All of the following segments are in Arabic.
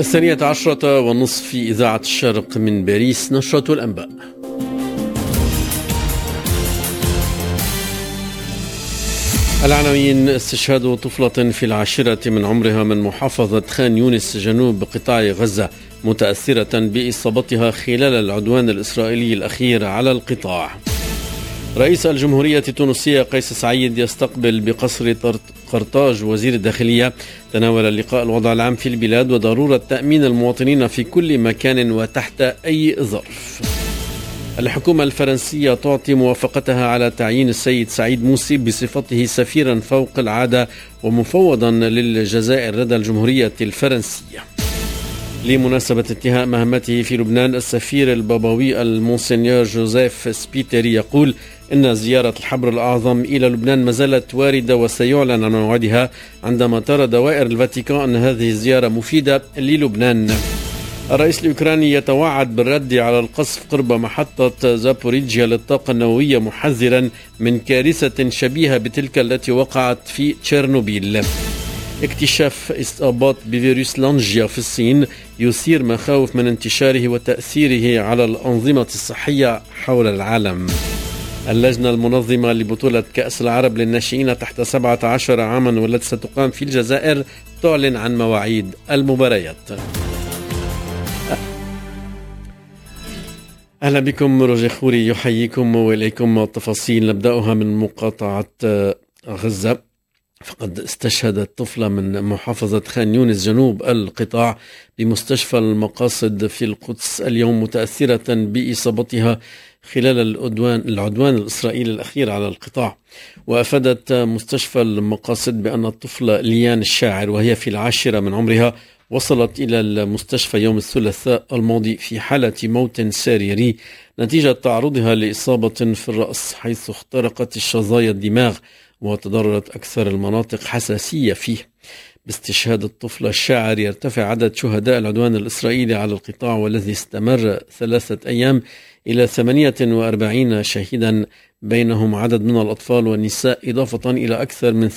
12:30 في إذاعة الشرق من باريس، نشرة الأنباء. العناوين: استشهاد طفلة في 10 من عمرها من محافظة خان يونس جنوب قطاع غزة متأثرة بإصابتها خلال العدوان الإسرائيلي الأخير على القطاع. رئيس الجمهورية التونسية قيس سعيد يستقبل بقصر قرطاج وزير الداخلية. تناول اللقاء الوضع العام في البلاد وضرورة تأمين المواطنين في كل مكان وتحت أي ظرف. الحكومة الفرنسية تعطي موافقتها على تعيين السيد سعيد موسي بصفته سفيرا فوق العادة ومفوضا للجزائر لدى الجمهورية الفرنسية. لمناسبة انتهاء مهمته في لبنان، السفير البابوي المونسنيور جوزيف سبيتري يقول إن زيارة الحبر الأعظم إلى لبنان ما زالت واردة وسيعلن عن موعدها عندما ترى دوائر الفاتيكان أن هذه الزيارة مفيدة للبنان. الرئيس الأوكراني يتوعد بالرد على القصف قرب محطة زابوريجيا للطاقة النووية، محذرا من كارثة شبيهة بتلك التي وقعت في تشيرنوبيل. اكتشاف إصابات بفيروس لانجيا في الصين يثير مخاوف من انتشاره وتأثيره على الأنظمة الصحية حول العالم. اللجنة المنظمة لبطولة كأس العرب للناشئين تحت 17 عاما والتي ستقام في الجزائر تعلن عن مواعيد المباريات. أهلا بكم، روجي خوري يحييكم وإليكم التفاصيل. نبدأها من مقاطعة غزة. فقد استشهدت طفلة من محافظة خان يونس جنوب القطاع بمستشفى المقاصد في القدس اليوم متأثرة بإصابتها خلال العدوان الإسرائيلي الأخير على القطاع. وأفادت مستشفى المقاصد بأن الطفلة ليان الشاعر وهي في 10 من عمرها وصلت إلى المستشفى يوم الثلاثاء الماضي في حالة موت سريري نتيجة تعرضها لإصابة في الرأس، حيث اخترقت الشظايا الدماغ وتضررت أكثر المناطق حساسية فيه. باستشهاد الطفل الشاعر يرتفع عدد شهداء العدوان الإسرائيلي على القطاع والذي استمر 3 أيام إلى 48 شهيدا، بينهم عدد من الأطفال والنساء، إضافة إلى أكثر من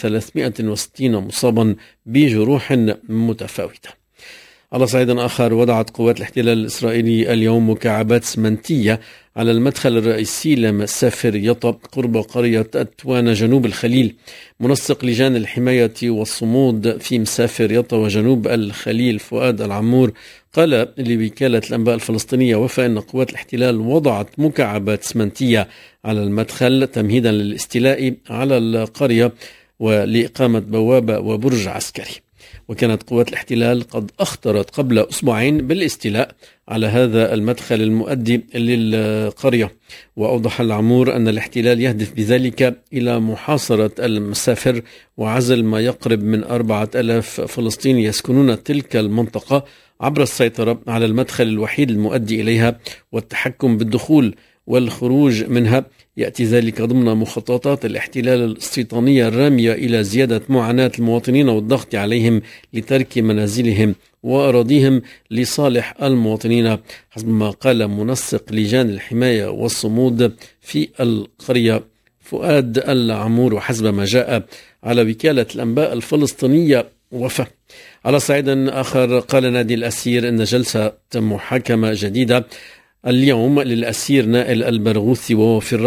360 مصابا بجروح متفاوتة. على صعيد آخر، وضعت قوات الاحتلال الإسرائيلي اليوم مكعبات سمنتية على المدخل الرئيسي لمسافر يطا قرب قرية أتوان جنوب الخليل. منسق لجان الحماية والصمود في مسافر يطا وجنوب الخليل فؤاد العمور قال لوكالة الأنباء الفلسطينية وفاء أن قوات الاحتلال وضعت مكعبات سمنتية على المدخل تمهيدا للاستيلاء على القرية ولإقامة بوابة وبرج عسكري. وكانت قوات الاحتلال قد أخطرت قبل أسبوعين بالاستيلاء على هذا المدخل المؤدي للقرية. وأوضح العمور أن الاحتلال يهدف بذلك إلى محاصرة المسافر وعزل ما يقرب من 4000 فلسطيني يسكنون تلك المنطقة عبر السيطرة على المدخل الوحيد المؤدي إليها والتحكم بالدخول والخروج منها. يأتي ذلك ضمن مخططات الاحتلال الاستيطانية الرامية إلى زيادة معاناة المواطنين والضغط عليهم لترك منازلهم وأراضيهم لصالح المواطنين، حسب ما قال منسق لجان الحماية والصمود في القرية فؤاد العمور، وحسب ما جاء على وكالة الأنباء الفلسطينية وفاء. على صعيد آخر، قال نادي الأسير إن جلسة محاكمة جديدة اليوم للأسير نائل البرغوثي وهو في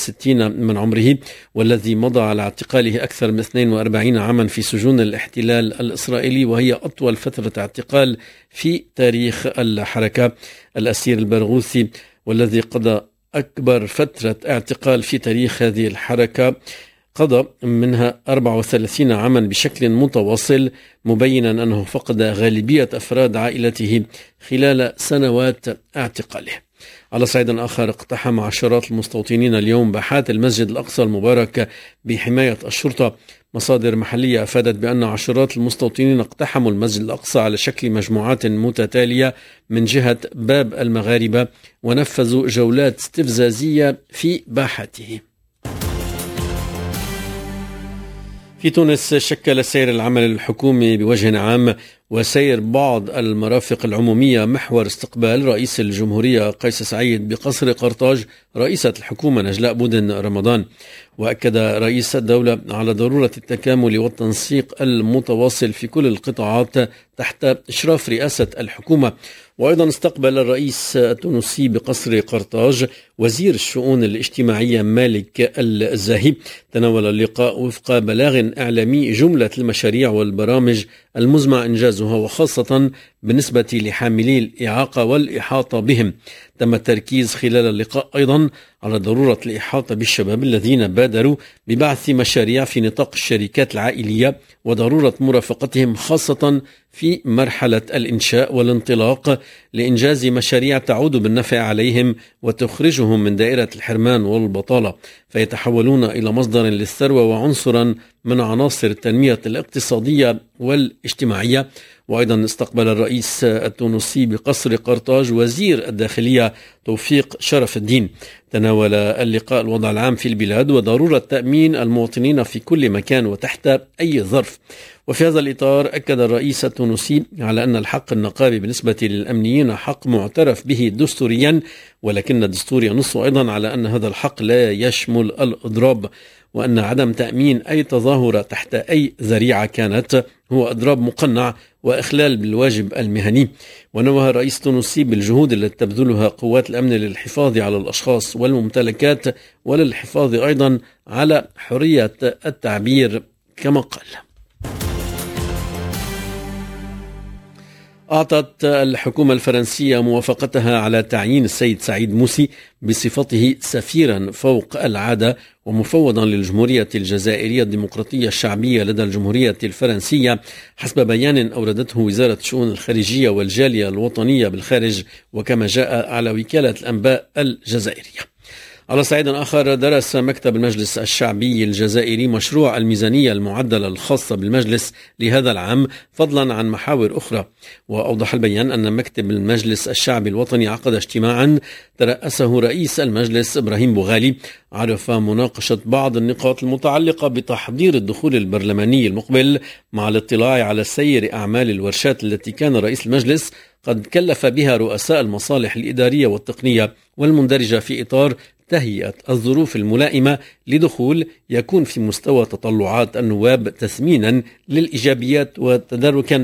64 من عمره والذي مضى على اعتقاله أكثر من 42 عاما في سجون الاحتلال الإسرائيلي، وهي أطول فترة اعتقال في تاريخ الحركة. الأسير البرغوثي والذي قضى أكبر فترة اعتقال في تاريخ هذه الحركة قضى منها 34 عاما بشكل متواصل، مبينا أنه فقد غالبية أفراد عائلته خلال سنوات اعتقاله. على صعيد آخر، اقتحم عشرات المستوطنين اليوم باحات المسجد الأقصى المبارك بحماية الشرطة. مصادر محلية أفادت بأن عشرات المستوطنين اقتحموا المسجد الأقصى على شكل مجموعات متتالية من جهة باب المغاربة ونفذوا جولات استفزازية في باحته. في تونس شكل سير العمل الحكومي بوجه عام وسير بعض المرافق العمومية محور استقبال رئيس الجمهورية قيس سعيد بقصر قرطاج رئيسة الحكومة نجلاء بودن رمضان. وأكد رئيس الدولة على ضرورة التكامل والتنسيق المتواصل في كل القطاعات تحت إشراف رئاسة الحكومة. وأيضا استقبل الرئيس التونسي بقصر قرطاج وزير الشؤون الاجتماعية مالك الزاهي. تناول اللقاء وفق بلاغ إعلامي جملة المشاريع والبرامج المزمع إنجازها، وخاصة بالنسبة لحاملي الإعاقة والإحاطة بهم. تم التركيز خلال اللقاء أيضا على ضرورة الإحاطة بالشباب الذين بادروا ببعث مشاريع في نطاق الشركات العائلية، وضرورة مرافقتهم خاصة في مرحلة الإنشاء والانطلاق لإنجاز مشاريع تعود بالنفع عليهم وتخرجهم من دائرة الحرمان والبطالة، فيتحولون إلى مصدر للثروة وعنصرا من عناصر التنمية الاقتصادية والاجتماعية. وأيضا استقبل الرئيس التونسي بقصر قرطاج وزير الداخلية توفيق شرف الدين. تناول اللقاء الوضع العام في البلاد وضرورة تأمين المواطنين في كل مكان وتحت أي ظرف. وفي هذا الإطار أكد الرئيس التونسي على أن الحق النقابي بالنسبة للأمنيين حق معترف به دستوريا، ولكن الدستور ينص أيضا على أن هذا الحق لا يشمل الإضراب، وأن عدم تأمين أي تظاهرة تحت أي ذريعة كانت هو إضراب مقنع وإخلال بالواجب المهني. ونوه الرئيس التونسي بالجهود التي تبذلها قوات الأمن للحفاظ على الأشخاص والممتلكات وللحفاظ أيضا على حرية التعبير كما قال. أعطت الحكومة الفرنسية موافقتها على تعيين السيد سعيد موسي بصفته سفيرا فوق العادة ومفوضا للجمهورية الجزائرية الديمقراطية الشعبية لدى الجمهورية الفرنسية، حسب بيان أوردته وزارة الشؤون الخارجية والجالية الوطنية بالخارج، وكما جاء على وكالة الأنباء الجزائرية. على صعيد آخر، درس مكتب المجلس الشعبي الجزائري مشروع الميزانية المعدلة الخاصة بالمجلس لهذا العام فضلا عن محاور أخرى. وأوضح البيان أن مكتب المجلس الشعبي الوطني عقد اجتماعا ترأسه رئيس المجلس إبراهيم بوغالي عرف مناقشة بعض النقاط المتعلقة بتحضير الدخول البرلماني المقبل، مع الاطلاع على سير أعمال الورشات التي كان رئيس المجلس قد كلف بها رؤساء المصالح الإدارية والتقنية والمندرجة في إطار تهيئة الظروف الملائمة لدخول يكون في مستوى تطلعات النواب تثمينا للإيجابيات وتداركا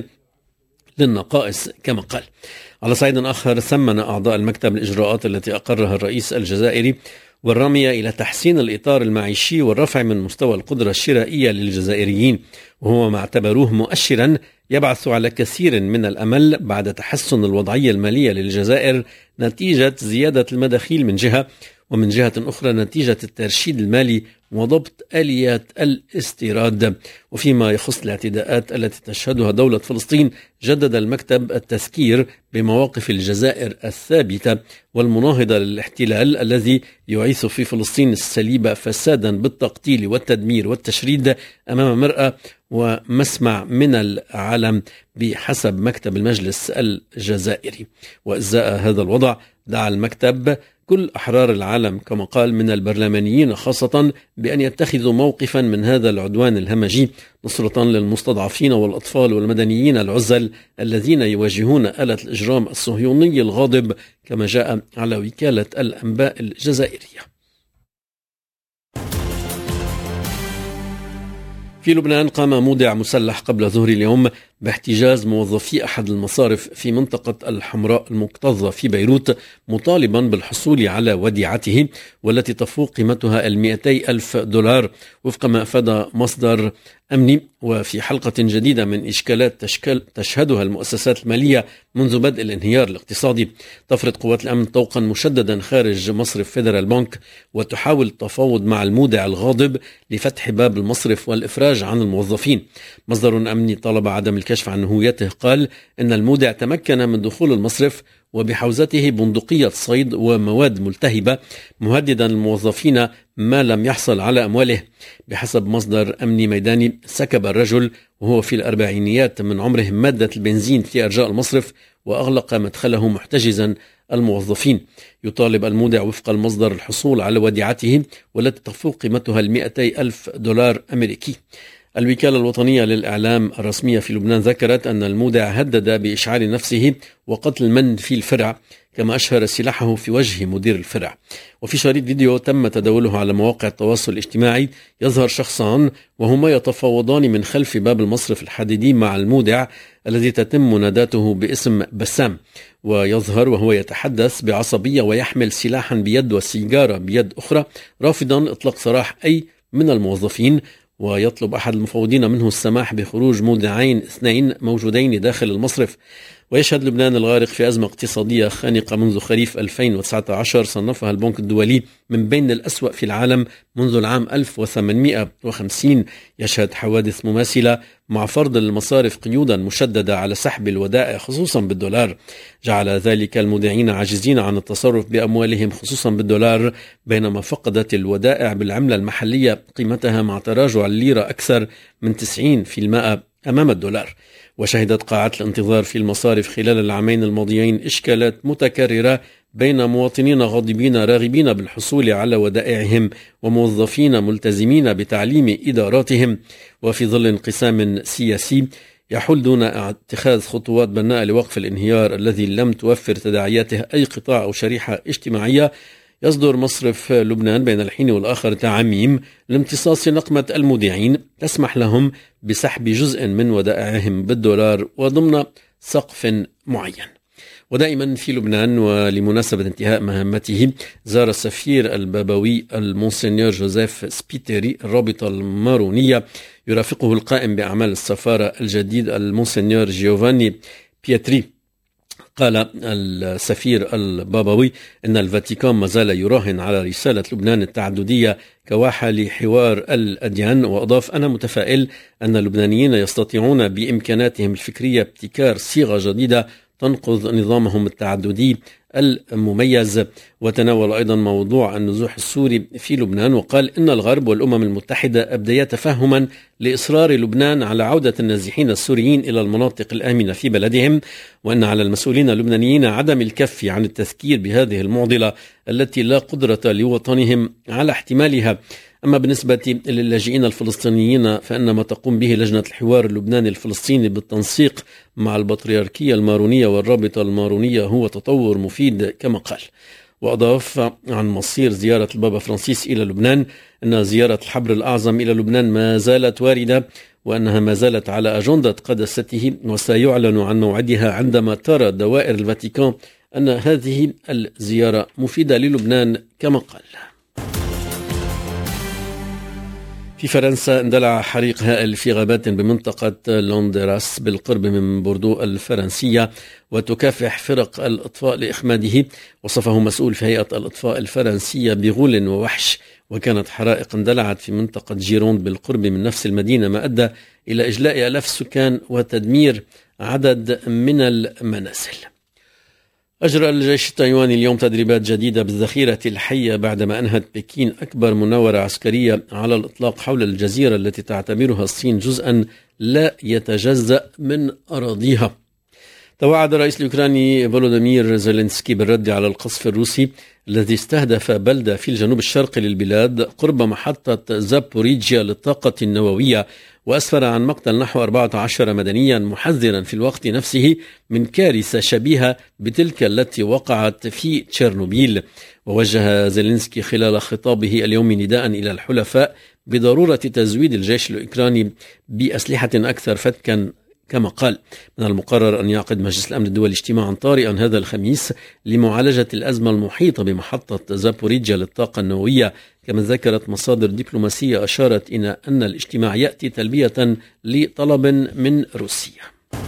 للنقائص كما قال. على صعيد آخر، ثمن أعضاء المكتب الإجراءات التي أقرها الرئيس الجزائري والرامية إلى تحسين الإطار المعيشي والرفع من مستوى القدرة الشرائية للجزائريين، وهو ما اعتبروه مؤشرا يبعث على كثير من الأمل بعد تحسن الوضعية المالية للجزائر نتيجة زيادة المداخيل من جهة، ومن جهة أخرى نتيجة الترشيد المالي وضبط آليات الاستيراد. وفيما يخص الاعتداءات التي تشهدها دولة فلسطين، جدد المكتب التذكير بمواقف الجزائر الثابتة والمناهضة للاحتلال الذي يعيث في فلسطين السليبة فسادا بالتقتيل والتدمير والتشريد أمام مرأة ومسمع من العالم بحسب مكتب المجلس الجزائري. وإزاء هذا الوضع دعا المكتب كل أحرار العالم كما قال من البرلمانيين خاصة بأن يتخذوا موقفا من هذا العدوان الهمجي نصرة للمستضعفين والأطفال والمدنيين العزل الذين يواجهون آلة الإجرام الصهيوني الغاضب، كما جاء على وكالة الأنباء الجزائرية. في لبنان، قام مودع مسلح قبل ظهر اليوم باحتجاز موظفي أحد المصارف في منطقة الحمراء المكتظة في بيروت، مطالبا بالحصول على وديعته والتي تفوق قيمتها 200,000 دولار وفق ما أفاد مصدر أمني. وفي حلقة جديدة من إشكالات تشهدها المؤسسات المالية منذ بدء الانهيار الاقتصادي، تفرض قوات الأمن طوقا مشددا خارج مصرف فيدرال بنك وتحاول التفاوض مع المودع الغاضب لفتح باب المصرف والإفراج عن الموظفين. مصدر أمني طلب عدم الكشف عن هويته قال إن المودع تمكن من دخول المصرف وبحوزته بندقية صيد ومواد ملتهبة، مهددا الموظفين ما لم يحصل على أمواله. بحسب مصدر أمني ميداني، سكب الرجل وهو في الأربعينيات من عمره مادة البنزين في أرجاء المصرف وأغلق مدخله محتجزا الموظفين. يطالب المودع وفق المصدر الحصول على وديعته والتي تفوق قيمتها 200,000 دولار أمريكي. الوكالة الوطنية للإعلام الرسمية في لبنان ذكرت أن المودع هدد بإشعال نفسه وقتل من في الفرع، كما أشهر سلاحه في وجه مدير الفرع. وفي شريط فيديو تم تداوله على مواقع التواصل الاجتماعي يظهر شخصان وهما يتفاوضان من خلف باب المصرف الحديدي مع المودع الذي تتم مناداته باسم بسام، ويظهر وهو يتحدث بعصبية ويحمل سلاحا بيد وسيجارة بيد أخرى، رافضا إطلاق سراح أي من الموظفين، ويطلب أحد المفوضين منه السماح بخروج مودعين اثنين موجودين داخل المصرف. ويشهد لبنان الغارق في أزمة اقتصادية خانقة منذ خريف 2019 صنفها البنك الدولي من بين الأسوأ في العالم منذ العام 1850. يشهد حوادث مماثلة مع فرض المصارف قيودا مشددة على سحب الودائع خصوصا بالدولار، جعل ذلك المودعين عاجزين عن التصرف بأموالهم خصوصا بالدولار، بينما فقدت الودائع بالعملة المحلية قيمتها مع تراجع الليرة أكثر من 90% أمام الدولار. وشهدت قاعات الانتظار في المصارف خلال العامين الماضيين إشكالات متكررة بين مواطنين غاضبين راغبين بالحصول على ودائعهم وموظفين ملتزمين بتعليم إداراتهم. وفي ظل انقسام سياسي يحول دون اتخاذ خطوات بناءة لوقف الانهيار الذي لم توفر تداعياته أي قطاع أو شريحة اجتماعية، يصدر مصرف لبنان بين الحين والآخر تعميم لامتصاص نقمة المودعين تسمح لهم بسحب جزء من ودائعهم بالدولار وضمن سقف معين. ودائما في لبنان ولمناسبة انتهاء مهمته زار السفير البابوي المونسنيور جوزيف سبيتيري الرابطة المارونية، يرافقه القائم بأعمال السفارة الجديد المونسنيور جيوفاني بيتري. قال السفير البابوي إن الفاتيكان ما زال يراهن على رسالة لبنان التعددية كواحة لحوار الأديان، وأضاف: أنا متفائل أن اللبنانيين يستطيعون بإمكاناتهم الفكرية ابتكار صيغة جديدة تنقذ نظامهم التعددي المميز. وتناول أيضا موضوع النزوح السوري في لبنان، وقال إن الغرب والأمم المتحدة أبديا تفهما لإصرار لبنان على عودة النازحين السوريين إلى المناطق الآمنة في بلدهم، وأن على المسؤولين اللبنانيين عدم الكف عن التذكير بهذه المعضلة التي لا قدرة لوطنهم على احتمالها. أما بالنسبة للاجئين الفلسطينيين فإن ما تقوم به لجنة الحوار اللبناني الفلسطيني بالتنسيق مع البطريركية المارونية والرابطة المارونية هو تطور مفيد كما قال. وأضاف عن مصير زيارة البابا فرانسيس إلى لبنان أن زيارة الحبر الأعظم إلى لبنان ما زالت واردة، وأنها ما زالت على أجندة قداسته، وسيعلن عن موعدها عندما ترى دوائر الفاتيكان أن هذه الزيارة مفيدة للبنان كما قال. في فرنسا اندلع حريق هائل في غابات بمنطقة لوندراس بالقرب من بوردو الفرنسية، وتكافح فرق الإطفاء لإخماده. وصفه مسؤول في هيئة الإطفاء الفرنسية بغول ووحش. وكانت حرائق اندلعت في منطقة جيروند بالقرب من نفس المدينة، ما أدى إلى إجلاء آلاف السكان وتدمير عدد من المنازل. أجرى الجيش التايواني اليوم تدريبات جديدة بالذخيرة الحية بعدما أنهت بكين أكبر مناورة عسكرية على الإطلاق حول الجزيرة التي تعتبرها الصين جزءا لا يتجزأ من أراضيها. توعد الرئيس الأوكراني فولوديمير زيلينسكي بالرد على القصف الروسي الذي استهدف بلدة في الجنوب الشرقي للبلاد قرب محطة زابوريجيا للطاقة النووية، وأسفر عن مقتل نحو 14 مدنيا، محذرا في الوقت نفسه من كارثة شبيهة بتلك التي وقعت في تشيرنوبيل. ووجه زيلينسكي خلال خطابه اليوم نداء إلى الحلفاء بضرورة تزويد الجيش الأوكراني بأسلحة أكثر فتكا. كما قال: من المقرر أن يعقد مجلس الأمن الدولي اجتماعا طارئا هذا الخميس لمعالجة الأزمة المحيطة بمحطة زابوريجيا للطاقة النووية. كما ذكرت مصادر دبلوماسية أشارت إلى أن الاجتماع يأتي تلبية لطلب من روسيا.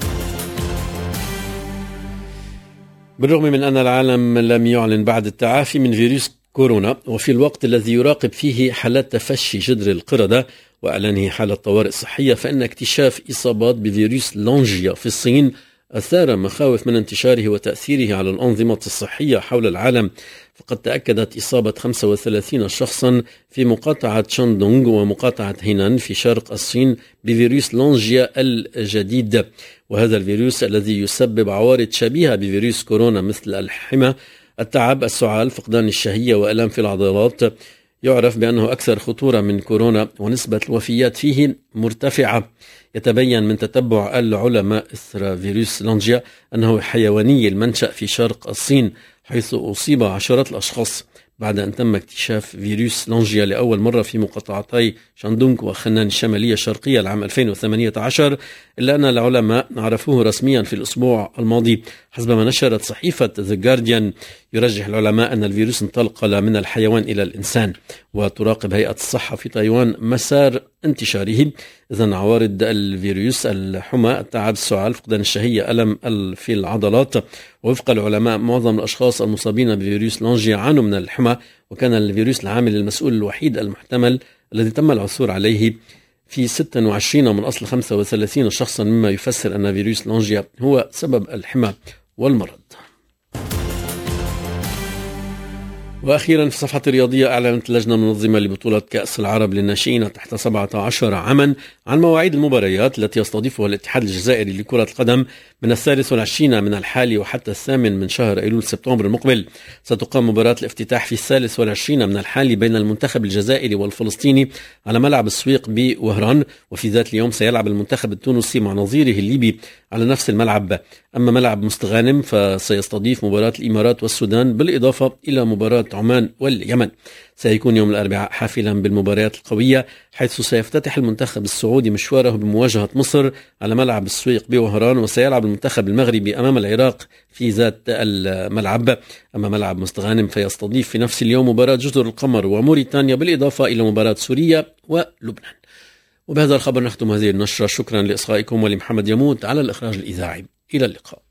بالرغم من أن العالم لم يعلن بعد التعافي من فيروس كورونا، وفي الوقت الذي يراقب فيه حالات تفشي جدر القردة وإعلانه حالة طوارئ صحية، فإن اكتشاف إصابات بفيروس لونجيا في الصين أثار مخاوف من انتشاره وتأثيره على الأنظمة الصحية حول العالم. فقد تأكدت إصابة 35 شخصا في مقاطعة شاندونغ ومقاطعة هينان في شرق الصين بفيروس لونجيا الجديد. وهذا الفيروس الذي يسبب عوارض شبيهة بفيروس كورونا مثل الحمى، التعب، السعال، فقدان الشهية وألام في العضلات، يعرف بأنه أكثر خطورة من كورونا ونسبة الوفيات فيه مرتفعة. يتبين من تتبع العلماء إثر فيروس لانجيا أنه حيواني المنشأ في شرق الصين، حيث أصيب عشرات الأشخاص بعد أن تم اكتشاف فيروس لانجيا لأول مرة في مقاطعتي شاندونغ وخنان الشمالية الشرقية العام 2018، إلا أن العلماء عرفوه رسميا في الأسبوع الماضي. حسب ما نشرت صحيفة The Guardian، يرجح العلماء أن الفيروس انتقل من الحيوان إلى الإنسان، وتراقب هيئة الصحة في تايوان مسار انتشاره. إذن عوارض الفيروس الحمى، التعب، السعال، فقدان الشهية، ألم في العضلات. ووفق العلماء معظم الأشخاص المصابين بفيروس لانجيا عانوا من الحمى، وكان الفيروس العامل المسؤول الوحيد المحتمل الذي تم العثور عليه في 26 من أصل 35 شخصا، مما يفسر أن فيروس لانجيا هو سبب الحمى والمرض. وأخيرا في الصفحة الرياضية، أعلنت اللجنة المنظمة لبطولة كأس العرب للناشئين تحت 17 عاما عن مواعيد المباريات التي يستضيفها الاتحاد الجزائري لكرة القدم من 23 من الحالي وحتى 8 من شهر أيلول سبتمبر المقبل. ستقام مباراة الافتتاح في 23 من الحالي بين المنتخب الجزائري والفلسطيني على ملعب السويق بوهران، وفي ذات اليوم سيلعب المنتخب التونسي مع نظيره الليبي على نفس الملعب. أما ملعب مستغانم فسيستضيف مباراة الإمارات والسودان بالإضافة إلى مباراة عمان واليمن. سيكون يوم الأربعاء حافلا بالمباريات القوية، حيث سيفتتح المنتخب السعودي مشواره بمواجهة مصر على ملعب السويق بوهران، وسيلعب المنتخب المغربي أمام العراق في ذات الملعب. أما ملعب مستغانم فيستضيف في نفس اليوم مباراة جزر القمر وموريتانيا بالإضافة إلى مباراة سوريا ولبنان. وبهذا الخبر نختم هذه النشرة. شكرا لإصغائكم ولمحمد يموت على الإخراج الإذاعي. إلى اللقاء.